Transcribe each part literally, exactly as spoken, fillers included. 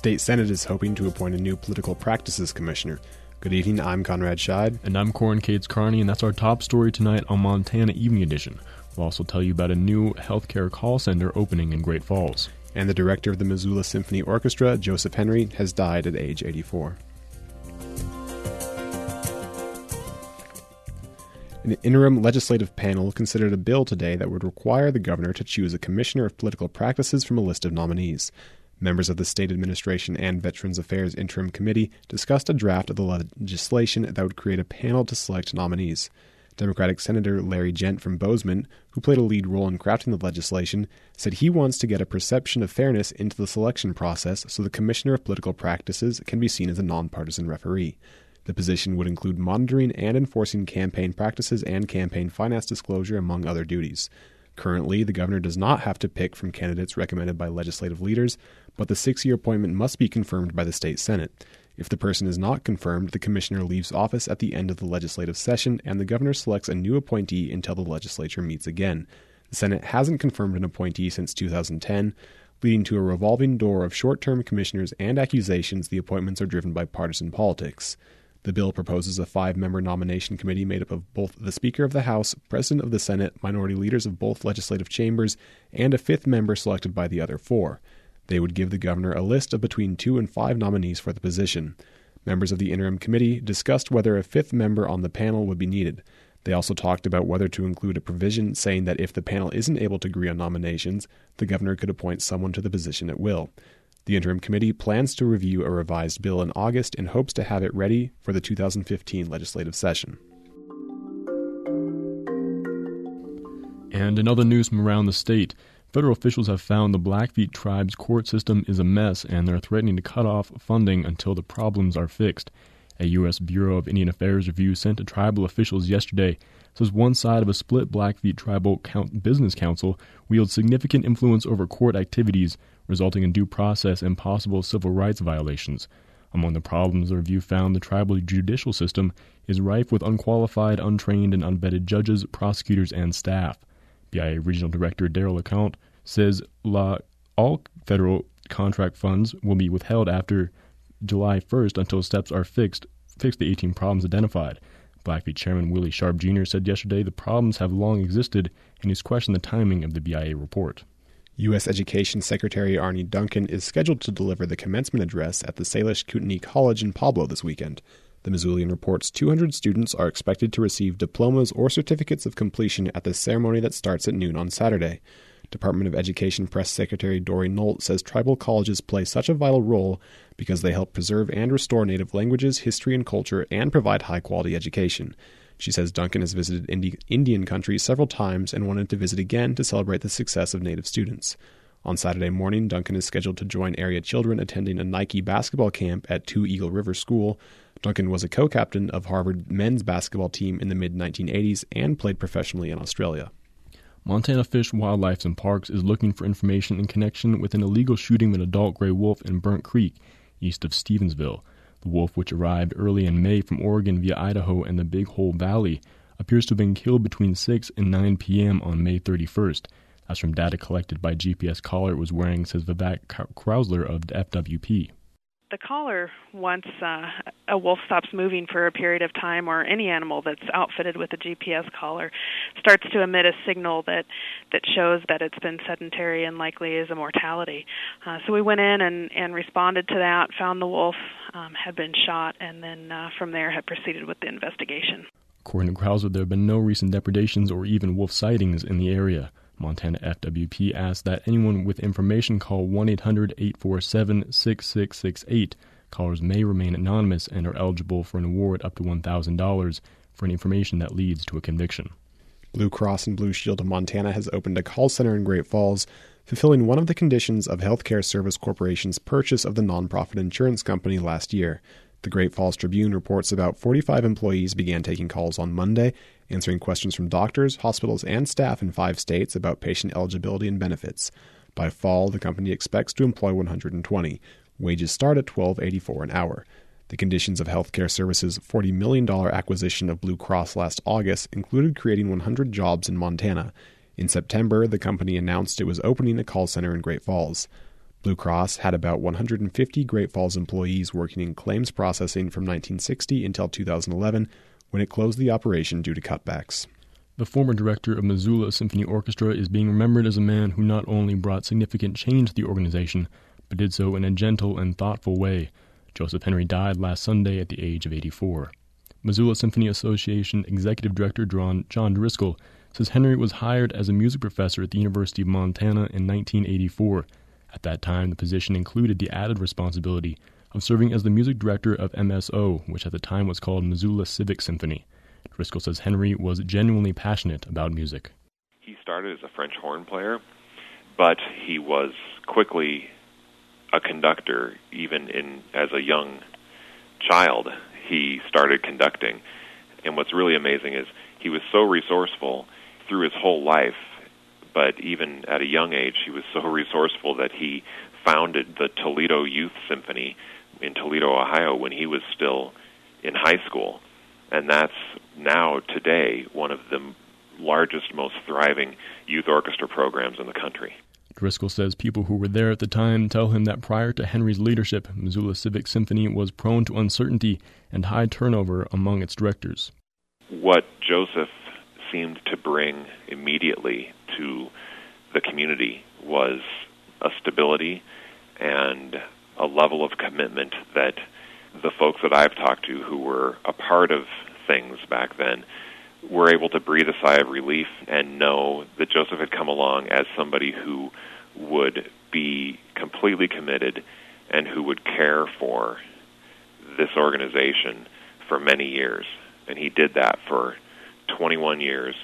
state senate is hoping to appoint a new political practices commissioner. Good evening, I'm Conrad Scheid. And I'm Corin Cates Carney, and that's our top story tonight on Montana Evening Edition. We'll also tell you about a new healthcare call center opening in Great Falls. And the director of the Missoula Symphony Orchestra, Joseph Henry, has died at age eighty-four. An interim legislative panel considered a bill today that would require the governor to choose a commissioner of political practices from a list of nominees. Members of the State Administration and Veterans Affairs Interim Committee discussed a draft of the legislation that would create a panel to select nominees. Democratic Senator Larry Gent from Bozeman, who played a lead role in crafting the legislation, said he wants to get a perception of fairness into the selection process so the Commissioner of Political Practices can be seen as a nonpartisan referee. The position would include monitoring and enforcing campaign practices and campaign finance disclosure, among other duties. Currently, the governor does not have to pick from candidates recommended by legislative leaders, but the six-year appointment must be confirmed by the state senate. If the person is not confirmed, the commissioner leaves office at the end of the legislative session, and the governor selects a new appointee until the legislature meets again. The Senate hasn't confirmed an appointee since two thousand ten, leading to a revolving door of short-term commissioners and accusations the appointments are driven by partisan politics. The bill proposes a five-member nomination committee made up of both the Speaker of the House, President of the Senate, minority leaders of both legislative chambers, and a fifth member selected by the other four. They would give the governor a list of between two and five nominees for the position. Members of the interim committee discussed whether a fifth member on the panel would be needed. They also talked about whether to include a provision saying that if the panel isn't able to agree on nominations, the governor could appoint someone to the position at will. The interim committee plans to review a revised bill in August and hopes to have it ready for the two thousand fifteen legislative session. And in other news from around the state, federal officials have found the Blackfeet tribe's court system is a mess, and they're threatening to cut off funding until the problems are fixed. A U S Bureau of Indian Affairs review sent to tribal officials yesterday says one side of a split Blackfeet Tribal Business Council wields significant influence over court activities, resulting in due process and possible civil rights violations. Among the problems, the review found the tribal judicial system is rife with unqualified, untrained, and unvetted judges, prosecutors, and staff. B I A Regional Director Daryl LeCount says la, all federal contract funds will be withheld after July first until steps are fixed, fix the eighteen problems identified. Blackfeet Chairman Willie Sharp Junior said yesterday the problems have long existed, and he's questioned the timing of the B I A report. U S Education Secretary Arne Duncan is scheduled to deliver the commencement address at the Salish Kootenai College in Pablo this weekend. The Missoulian reports two hundred students are expected to receive diplomas or certificates of completion at the ceremony that starts at noon on Saturday. Department of Education Press Secretary Dory Nolt says tribal colleges play such a vital role because they help preserve and restore native languages, history, and culture, and provide high-quality education. She says Duncan has visited Indi- Indian country several times and wanted to visit again to celebrate the success of native students. On Saturday morning, Duncan is scheduled to join area children attending a Nike basketball camp at Two Eagle River School. Duncan was a co-captain of Harvard men's basketball team in the mid nineteen eighties and played professionally in Australia. Montana Fish, Wildlife and Parks is looking for information in connection with an illegal shooting of an adult gray wolf in Burnt Creek, east of Stevensville. The wolf, which arrived early in May from Oregon via Idaho and the Big Hole Valley, appears to have been killed between six and nine p.m. on May thirty-first. That's from data collected by G P S collar it was wearing, says Vivek Krausler of F W P. The collar, once uh, a wolf stops moving for a period of time, or any animal that's outfitted with a G P S collar, starts to emit a signal that, that shows that it's been sedentary and likely is a mortality. Uh, so we went in and, and responded to that, found the wolf um, had been shot, and then uh, from there had proceeded with the investigation. According to Krauser, there have been no recent depredations or even wolf sightings in the area. Montana F W P asks that anyone with information call one eight hundred eight four seven six six six eight. Callers may remain anonymous and are eligible for an award up to one thousand dollars for any information that leads to a conviction. Blue Cross and Blue Shield of Montana has opened a call center in Great Falls, fulfilling one of the conditions of Healthcare Service Corporation's purchase of the nonprofit insurance company last year. The Great Falls Tribune reports about forty-five employees began taking calls on Monday, answering questions from doctors, hospitals, and staff in five states about patient eligibility and benefits. By fall, the company expects to employ one hundred twenty. Wages start at twelve dollars and eighty-four cents an hour. The conditions of Healthcare Services' forty million dollars acquisition of Blue Cross last August included creating one hundred jobs in Montana. In September, the company announced it was opening a call center in Great Falls. Blue Cross had about one hundred fifty Great Falls employees working in claims processing from nineteen sixty until two thousand eleven, when it closed the operation due to cutbacks. The former director of Missoula Symphony Orchestra is being remembered as a man who not only brought significant change to the organization, but did so in a gentle and thoughtful way. Joseph Henry died last Sunday at the age of eighty-four. Missoula Symphony Association Executive Director John, John Driscoll says Henry was hired as a music professor at the University of Montana in nineteen eighty-four. At that time, the position included the added responsibility of serving as the music director of M S O, which at the time was called Missoula Civic Symphony. Driscoll says Henry was genuinely passionate about music. He started as a French horn player, but he was quickly a conductor. Even in as a young child, he started conducting. And what's really amazing is he was so resourceful through his whole life, but even at a young age, he was so resourceful that he founded the Toledo Youth Symphony in Toledo, Ohio, when he was still in high school. And that's now, today, one of the largest, most thriving youth orchestra programs in the country. Driscoll says people who were there at the time tell him that prior to Henry's leadership, Missoula Civic Symphony was prone to uncertainty and high turnover among its directors. What Joseph seemed to bring immediately to the community was a stability and a level of commitment that the folks that I've talked to who were a part of things back then were able to breathe a sigh of relief and know that Joseph had come along as somebody who would be completely committed and who would care for this organization for many years. And he did that for twenty-one years,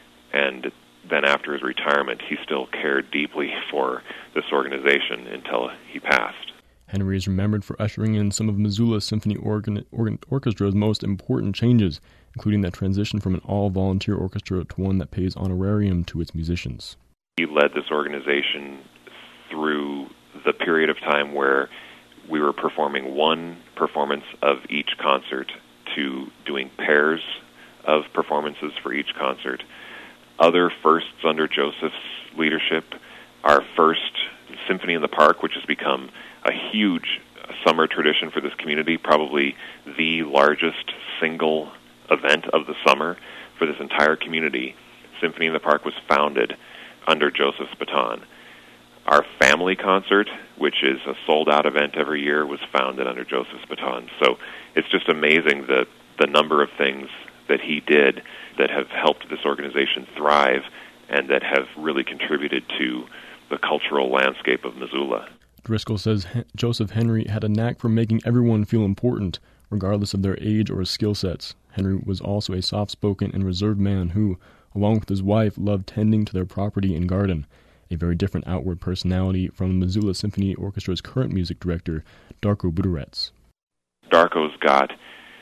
and then after his retirement, he still cared deeply for this organization until he passed. Henry is remembered for ushering in some of Missoula Symphony organ, organ, Orchestra's most important changes, including that transition from an all-volunteer orchestra to one that pays honorarium to its musicians. He led this organization through the period of time where we were performing one performance of each concert to doing pairs of performances for each concert. Other firsts under Joseph's leadership, our first Symphony in the Park, which has become a huge summer tradition for this community, probably the largest single event of the summer for this entire community. Symphony in the Park was founded under Joseph's baton. Our family concert, which is a sold-out event every year, was founded under Joseph's baton. So it's just amazing the, the number of things that he did that have helped this organization thrive and that have really contributed to the cultural landscape of Missoula. Driscoll says Joseph Henry had a knack for making everyone feel important, regardless of their age or skill sets. Henry was also a soft-spoken and reserved man who, along with his wife, loved tending to their property and garden, a very different outward personality from the Missoula Symphony Orchestra's current music director, Darko Budoretz. Darko's got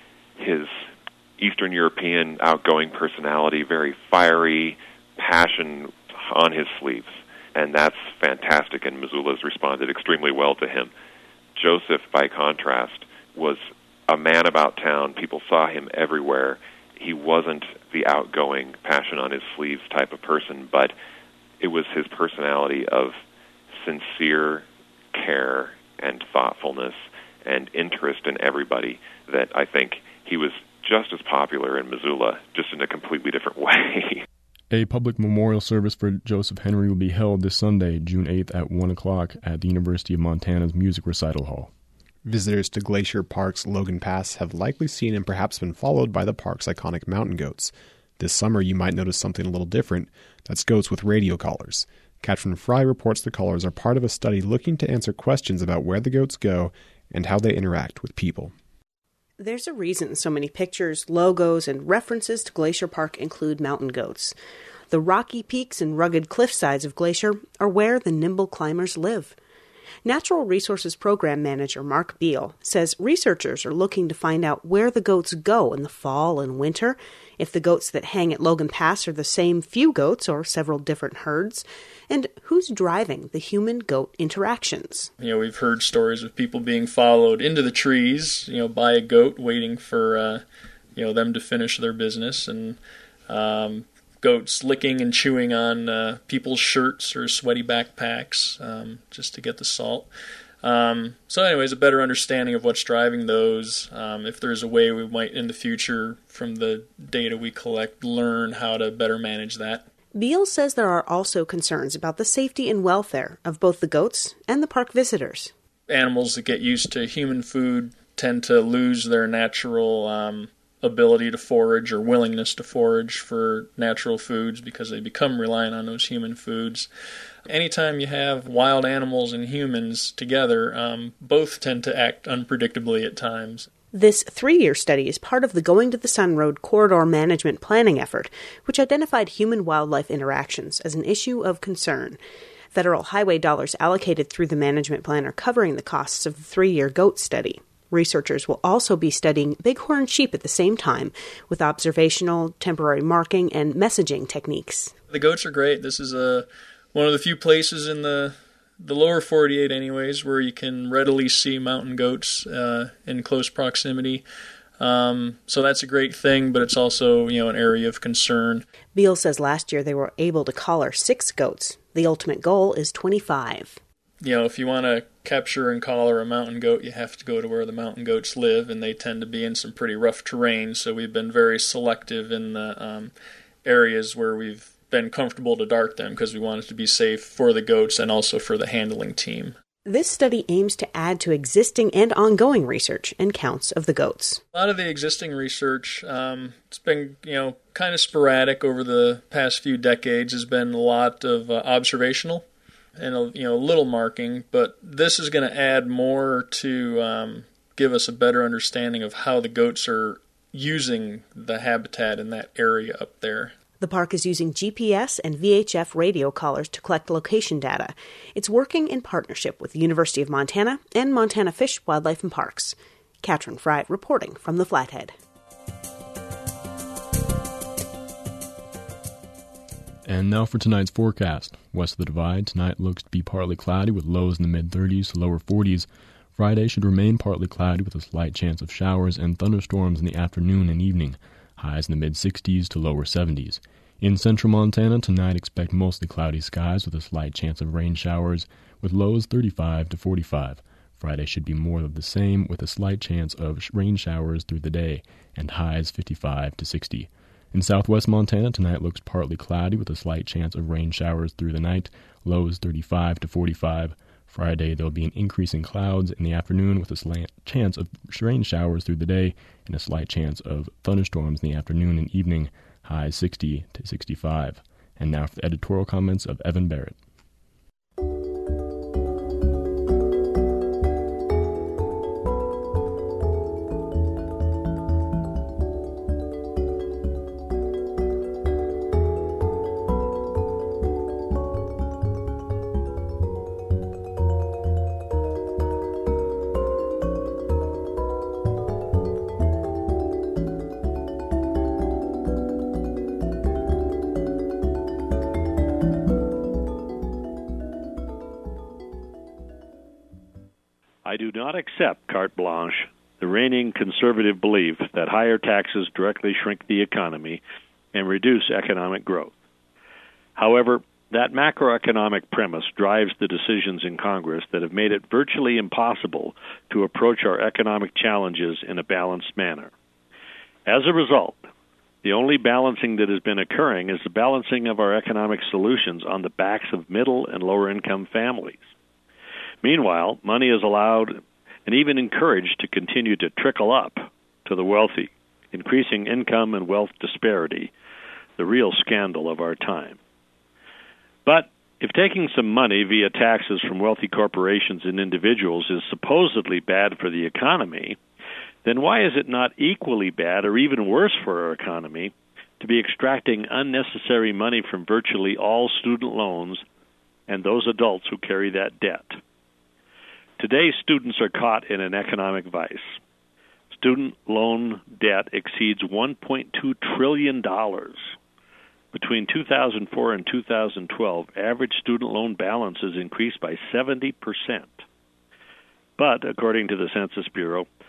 his Eastern European outgoing personality, very fiery, passion on his sleeves, and that's fantastic, and Missoula's responded extremely well to him. Joseph, by contrast, was a man about town. People saw him everywhere. He wasn't the outgoing, passion on his sleeves type of person, but it was his personality of sincere care and thoughtfulness and interest in everybody that I think he was just as popular in Missoula, just in a completely different way. A public memorial service for Joseph Henry will be held this Sunday, June eighth at one o'clock at the University of Montana's Music Recital Hall. Visitors to Glacier Park's Logan Pass have likely seen and perhaps been followed by the park's iconic mountain goats. This summer, you might notice something a little different. That's goats with radio collars. Katrin Fry reports the collars are part of a study looking to answer questions about where the goats go and how they interact with people. There's a reason so many pictures, logos, and references to Glacier Park include mountain goats. The rocky peaks and rugged cliffsides of Glacier are where the nimble climbers live. Natural Resources Program Manager Mark Beal says researchers are looking to find out where the goats go in the fall and winter, if the goats that hang at Logan Pass are the same few goats or several different herds, and who's driving the human-goat interactions. You know, we've heard stories of people being followed into the trees, you know, by a goat waiting for, uh, you know, them to finish their business, and um, goats licking and chewing on uh, people's shirts or sweaty backpacks um, just to get the salt. Um, so anyways, a better understanding of what's driving those. Um, if there's a way we might in the future, from the data we collect, learn how to better manage that. Beal says there are also concerns about the safety and welfare of both the goats and the park visitors. Animals that get used to human food tend to lose their natural um, ability to forage or willingness to forage for natural foods because they become reliant on those human foods. Anytime you have wild animals and humans together, um, both tend to act unpredictably at times. This three-year study is part of the Going to the Sun Road Corridor Management Planning effort, which identified human-wildlife interactions as an issue of concern. Federal highway dollars allocated through the management plan are covering the costs of the three-year goat study. Researchers will also be studying bighorn sheep at the same time with observational, temporary marking, and messaging techniques. The goats are great. This is a one of the few places in the the lower forty-eight anyways where you can readily see mountain goats uh, in close proximity. Um, so that's a great thing, but it's also, you know, an area of concern. Beal says last year they were able to collar six goats. The ultimate goal is twenty-five. You know, if you want to capture and collar a mountain goat, you have to go to where the mountain goats live, and they tend to be in some pretty rough terrain, so we've been very selective in the um, areas where we've been comfortable to dart them because we want it to be safe for the goats and also for the handling team. This study aims to add to existing and ongoing research and counts of the goats. A lot of the existing research, um, it's been, you know, kind of sporadic over the past few decades, has been a lot of uh, observational and a, you know, a little marking, but this is going to add more to um, give us a better understanding of how the goats are using the habitat in that area up there. The park is using G P S and V H F radio collars to collect location data. It's working in partnership with the University of Montana and Montana Fish, Wildlife and Parks. Katrin Fry reporting from the Flathead. And now for tonight's forecast. West of the Divide, tonight looks to be partly cloudy with lows in the mid-thirties to lower forties. Friday should remain partly cloudy with a slight chance of showers and thunderstorms in the afternoon and evening. Highs in the mid-sixties to lower seventies. In central Montana, tonight expect mostly cloudy skies with a slight chance of rain showers, with lows thirty-five to forty-five. Friday should be more of the same, with a slight chance of rain showers through the day, and highs fifty-five to sixty. In southwest Montana, tonight looks partly cloudy with a slight chance of rain showers through the night, lows thirty-five to forty-five. Friday, there will be an increase in clouds in the afternoon with a slight chance of rain showers through the day and a slight chance of thunderstorms in the afternoon and evening, highs sixty to sixty-five. And now for the editorial comments of Evan Barrett. I do not accept carte blanche, the reigning conservative belief that higher taxes directly shrink the economy and reduce economic growth. However, that macroeconomic premise drives the decisions in Congress that have made it virtually impossible to approach our economic challenges in a balanced manner. As a result, the only balancing that has been occurring is the balancing of our economic solutions on the backs of middle and lower-income families. Meanwhile, money is allowed and even encouraged to continue to trickle up to the wealthy, increasing income and wealth disparity, the real scandal of our time. But if taking some money via taxes from wealthy corporations and individuals is supposedly bad for the economy, then why is it not equally bad or even worse for our economy to be extracting unnecessary money from virtually all student loans and those adults who carry that debt? Today, students are caught in an economic vice. Student loan debt exceeds one point two trillion dollars. Between two thousand four and two thousand twelve, average student loan balances increased by seventy percent. But, according to the Census Bureau,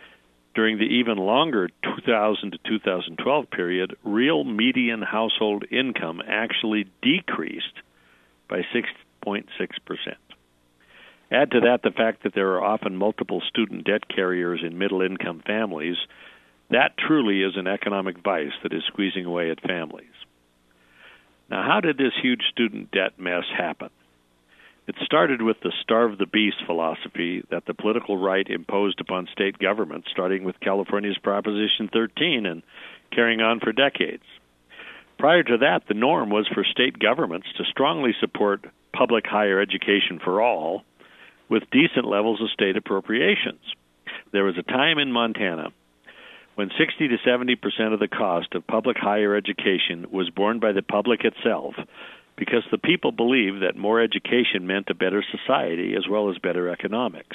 During the even longer two thousand to two thousand twelve period, real median household income actually decreased by six point six percent. Add to that the fact that there are often multiple student debt carriers in middle-income families. That truly is an economic vice that is squeezing away at families. Now, how did this huge student debt mess happen? It started with the starve the beast philosophy that the political right imposed upon state governments, starting with California's Proposition thirteen and carrying on for decades. Prior to that, the norm was for state governments to strongly support public higher education for all with decent levels of state appropriations. There was a time in Montana when sixty to seventy percent of the cost of public higher education was borne by the public itself, because the people believed that more education meant a better society as well as better economics.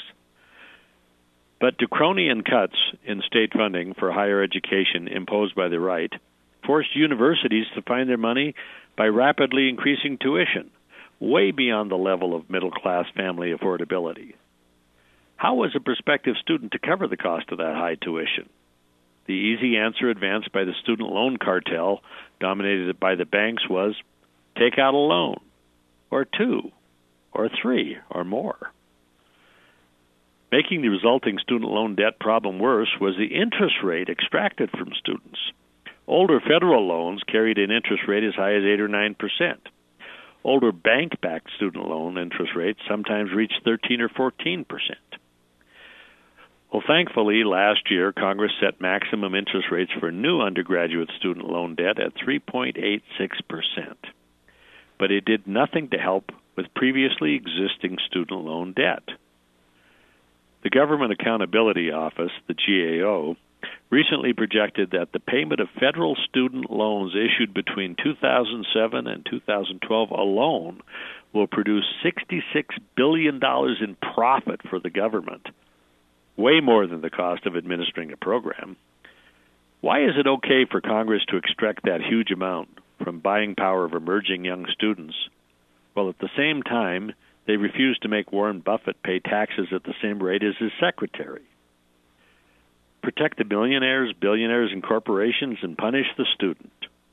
But draconian cuts in state funding for higher education imposed by the right forced universities to find their money by rapidly increasing tuition, way beyond the level of middle-class family affordability. How was a prospective student to cover the cost of that high tuition? The easy answer advanced by the student loan cartel, dominated by the banks, was take out a loan, or two, or three, or more. Making the resulting student loan debt problem worse was the interest rate extracted from students. Older federal loans carried an interest rate as high as eight or nine percent. Older bank-backed student loan interest rates sometimes reached thirteen or fourteen percent. Well, thankfully, last year, Congress set maximum interest rates for new undergraduate student loan debt at three point eight six percent. But it did nothing to help with previously existing student loan debt. The Government Accountability Office, the G A O, recently projected that the payment of federal student loans issued between two thousand seven and two thousand twelve alone will produce sixty-six billion dollars in profit for the government, way more than the cost of administering a program. Why is it okay for Congress to extract that huge amount from buying power of emerging young students, while at the same time they refuse to make Warren Buffett pay taxes at the same rate as his secretary? Protect the millionaires, billionaires, and corporations and punish the student.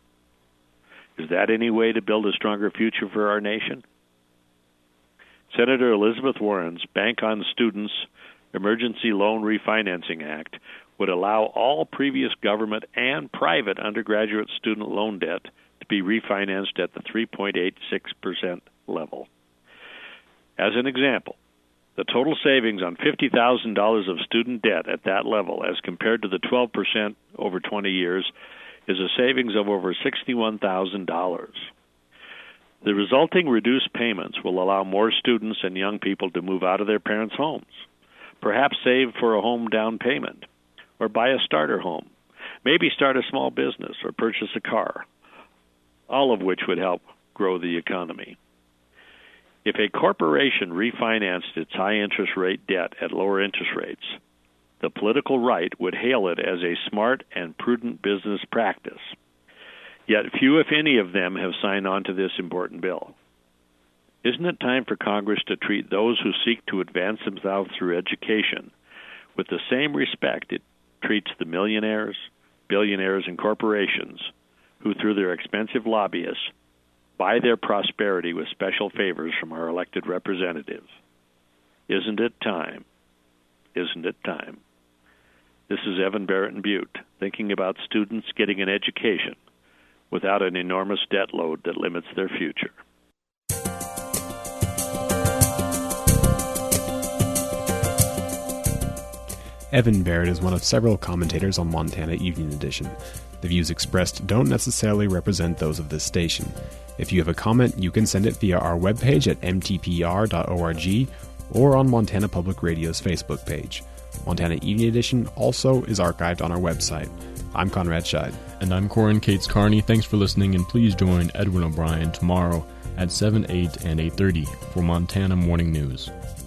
Is that any way to build a stronger future for our nation? Senator Elizabeth Warren's Bank on Students Emergency Loan Refinancing Act would allow all previous government and private undergraduate student loan debt to be refinanced at the three point eight six percent level. As an example, the total savings on fifty thousand dollars of student debt at that level, as compared to the twelve percent over twenty years, is a savings of over sixty-one thousand dollars. The resulting reduced payments will allow more students and young people to move out of their parents' homes, perhaps save for a home down payment, or buy a starter home, maybe start a small business or purchase a car, all of which would help grow the economy. If a corporation refinanced its high-interest rate debt at lower interest rates, the political right would hail it as a smart and prudent business practice. Yet few, if any, of them have signed on to this important bill. Isn't it time for Congress to treat those who seek to advance themselves through education with the same respect it treats the millionaires, billionaires, and corporations who, through their expensive lobbyists, buy their prosperity with special favors from our elected representatives? Isn't it time? Isn't it time? This is Evan Barrett in Butte, thinking about students getting an education without an enormous debt load that limits their future. Evan Barrett is one of several commentators on Montana Evening Edition. The views expressed don't necessarily represent those of this station. If you have a comment, you can send it via our webpage at m t p r dot org or on Montana Public Radio's Facebook page. Montana Evening Edition also is archived on our website. I'm Conrad Scheid. And I'm Corin Cates Carney. Thanks for listening, and please join Edwin O'Brien tomorrow at seven, eight, and eight thirty for Montana Morning News.